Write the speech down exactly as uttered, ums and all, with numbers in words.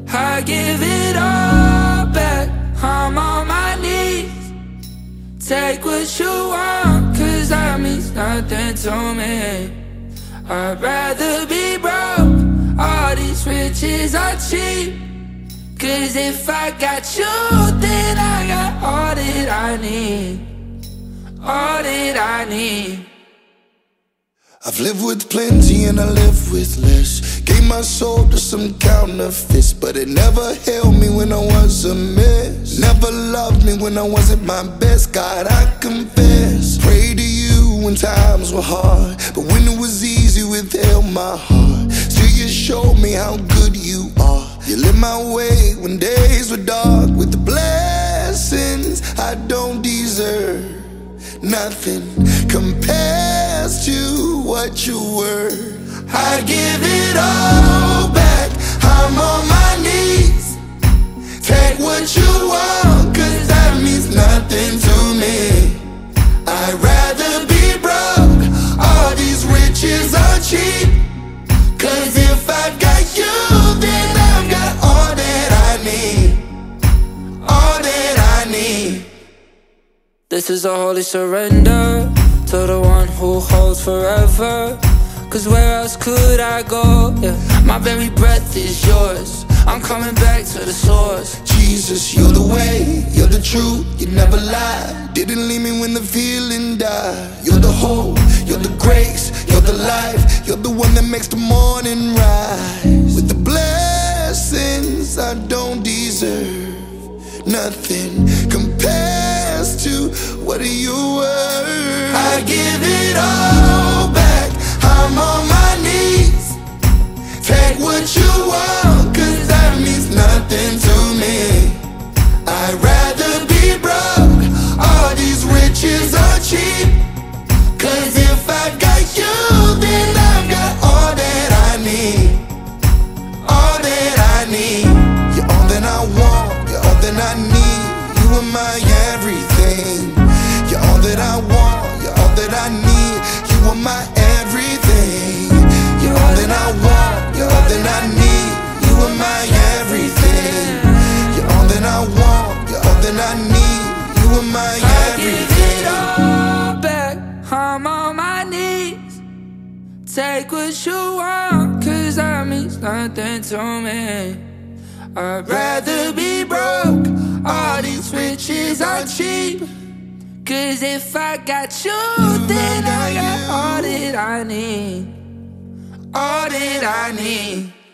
I give it all back, I'm on my knees. Take what you want, cause that means nothing to me. I'd rather be broke, all these riches are cheap. Cause if I got you, then I got all that I need. All that I need. I've lived with plenty and I live with less. Gave my soul to some counterfeits, but it never held me when I was a mess. Never loved me when I wasn't my best. God, I confess, pray to you when times were hard, but when it was easy, withheld my heart. Still you showed me how good you are. You lit my way when days were dark with the blessings I don't deserve. Nothing compares to what you were. I give it all back, I'm on my knees. Take what you want, cause that means nothing to me. I'd rather be broke, all these riches are cheap. Cause if I got you, then I've got all that I need. All that I need. This is a holy surrender to the one who holds forever. Cause where else could I go? Yeah. My very breath is yours, I'm coming back to the source. Jesus, you're the way, you're the truth, you never lie. Didn't leave me when the feeling died. You're the hope, you're the grace, you're the life. You're the one that makes the morning rise. With the blessings I don't deserve. Nothing compares to what you were. I give it all back, I'm on my knees. Take what you want, cause that means nothing to me. I'd rather be broke, all these riches are cheap. Cause if I got you, then I've got all that I need. All that I need. You're all that I want, you're all that I need. You are my everything. You're all that I want, you're all that I need. You are my everything. You're all that I want, you're all that I need. You are my everything. You're all that I want, you're all that I need. You are my everything. I give it all back, I'm on my knees. Take what you want, cause that means nothing to me. I'd rather be broke, all these riches are cheap. Cause if I got you, then I got all that I need. All that I need.